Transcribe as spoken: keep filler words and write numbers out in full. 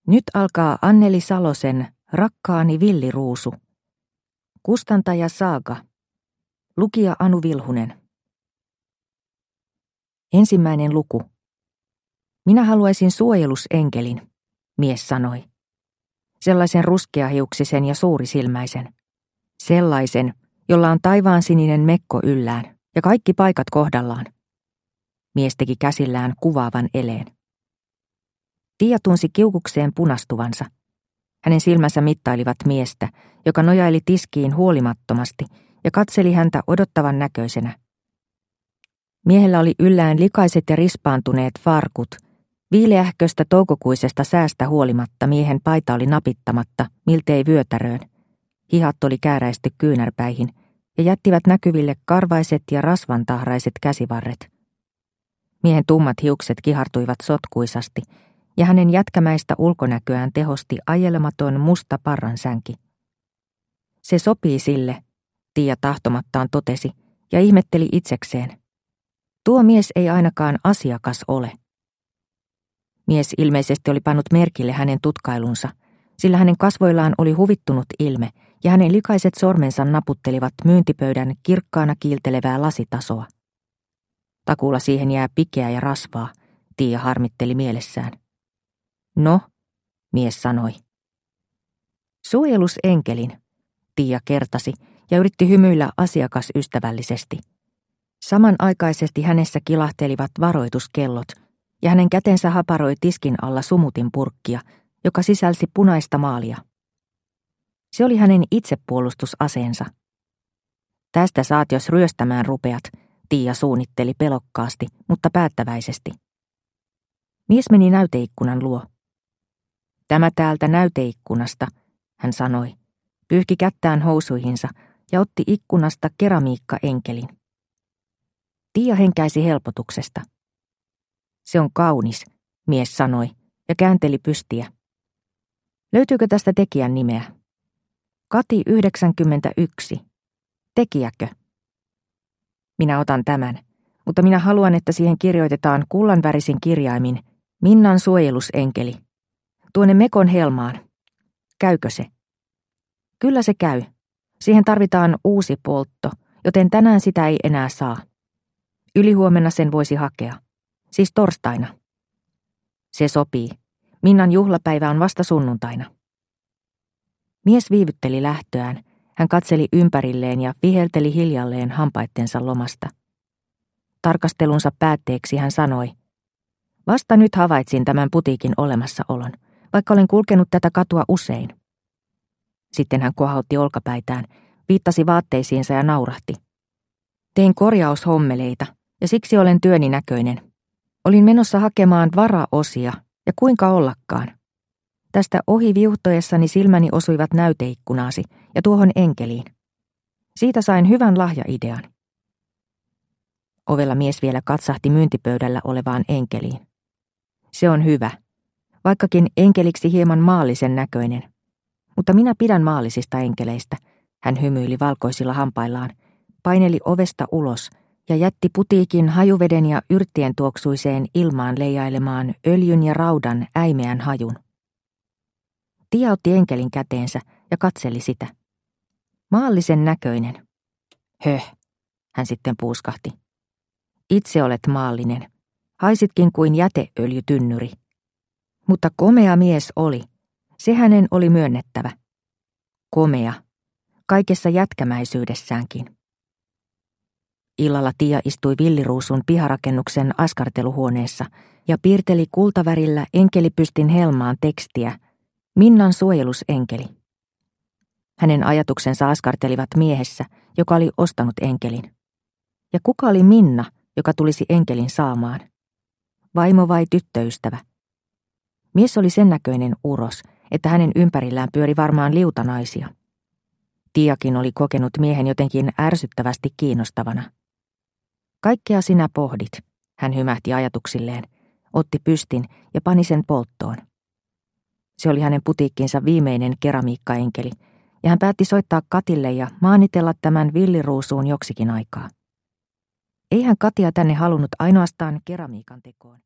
Nyt alkaa Anneli Salosen Rakkaani villiruusu. Kustantaja Saaga. Lukija Anu Vilhunen. Ensimmäinen luku. Minä haluaisin suojelusenkelin, mies sanoi. Sellaisen ruskeahiuksisen ja suurisilmäisen. Sellaisen, jolla on taivaansininen mekko yllään ja kaikki paikat kohdallaan. Mies teki käsillään kuvaavan eleen. Tiia tunsi kiukukseen punastuvansa. Hänen silmänsä mittailivat miestä, joka nojaili tiskiin huolimattomasti ja katseli häntä odottavan näköisenä. Miehellä oli yllään likaiset ja rispaantuneet farkut. Viileähköstä toukokuisesta säästä huolimatta miehen paita oli napittamatta, miltei vyötäröön. Hihat oli kääräisty kyynärpäihin ja jättivät näkyville karvaiset ja rasvantahraiset käsivarret. Miehen tummat hiukset kihartuivat sotkuisasti ja hänen jätkämäistä ulkonäköään tehosti ajelematon musta parransänki. Se sopii sille, Tiia tahtomattaan totesi ja ihmetteli itsekseen. Tuo mies ei ainakaan asiakas ole. Mies ilmeisesti oli pannut merkille hänen tutkailunsa, sillä hänen kasvoillaan oli huvittunut ilme ja hänen likaiset sormensa naputtelivat myyntipöydän kirkkaana kiiltelevää lasitasoa. Takuulla siihen jää pikeä ja rasvaa, Tiia harmitteli mielessään. No, mies sanoi. Suojelusenkelin, Tiia kertasi ja yritti hymyillä asiakasystävällisesti. Samanaikaisesti hänessä kilahtelivat varoituskellot ja hänen kätensä haparoi tiskin alla sumutin purkkia, joka sisälsi punaista maalia. Se oli hänen itsepuolustusaseensa. Tästä saat, jos ryöstämään rupeat, Tiia suunnitteli pelokkaasti, mutta päättäväisesti. Mies meni näyteikkunan luo. Tämä täältä näyteikkunasta, hän sanoi, pyyhki kättään housuihinsa ja otti ikkunasta keramiikkaenkelin. Tiia henkäisi helpotuksesta. Se on kaunis, mies sanoi ja käänteli pystiä. Löytyykö tästä tekijän nimeä? Kati yhdeksänkymmentäyksi. Tekijäkö? Minä otan tämän, mutta minä haluan, että siihen kirjoitetaan kullanvärisin kirjaimin Minnan suojelusenkeli. Tuonne Mekon helmaan. Käykö se? Kyllä se käy. Siihen tarvitaan uusi poltto, joten tänään sitä ei enää saa. Ylihuomenna sen voisi hakea. Siis torstaina. Se sopii. Minnan juhlapäivä on vasta sunnuntaina. Mies viivytteli lähtöään. Hän katseli ympärilleen ja vihelteli hiljalleen hampaittensa lomasta. Tarkastelunsa päätteeksi hän sanoi, vasta nyt havaitsin tämän putiikin olemassaolon, vaikka olen kulkenut tätä katua usein. Sitten hän kohautti olkapäitään, viittasi vaatteisiinsa ja naurahti. Tein korjaushommeleita ja siksi olen työni näköinen. Olin menossa hakemaan varaosia ja kuinka ollakaan. Tästä ohi viuhtoessani silmäni osuivat näyteikkunaasi ja tuohon enkeliin. Siitä sain hyvän lahjaidean. Ovella mies vielä katsahti myyntipöydällä olevaan enkeliin. Se on hyvä, vaikkakin enkeliksi hieman maallisen näköinen. Mutta minä pidän maallisista enkeleistä, hän hymyili valkoisilla hampaillaan, paineli ovesta ulos ja jätti putiikin hajuveden ja yrttien tuoksuiseen ilmaan leijailemaan öljyn ja raudan äimeän hajun. Tiia otti enkelin käteensä ja katseli sitä. Maallisen näköinen. Höh, hän sitten puuskahti. Itse olet maallinen. Haisitkin kuin jäteöljytynnyri. Mutta komea mies oli. Se hänen oli myönnettävä. Komea. Kaikessa jätkämäisyydessäänkin. Illalla Tiia istui villiruusun piharakennuksen askarteluhuoneessa ja piirteli kultavärillä enkelipystin helmaan tekstiä Minnan suojelusenkeli. Hänen ajatuksensa askartelivat miehessä, joka oli ostanut enkelin. Ja kuka oli Minna, joka tulisi enkelin saamaan? Vaimo vai tyttöystävä? Mies oli sen näköinen uros, että hänen ympärillään pyöri varmaan liutanaisia. Tiiakin oli kokenut miehen jotenkin ärsyttävästi kiinnostavana. Kaikkea sinä pohdit, hän hymähti ajatuksilleen, otti pystin ja pani sen polttoon. Se oli hänen putiikkinsa viimeinen keramiikkaenkeli, ja hän päätti soittaa Katille ja maanitella tämän villiruusuun joksikin aikaa. Ei hän Katia tänne halunnut ainoastaan keramiikan tekoon.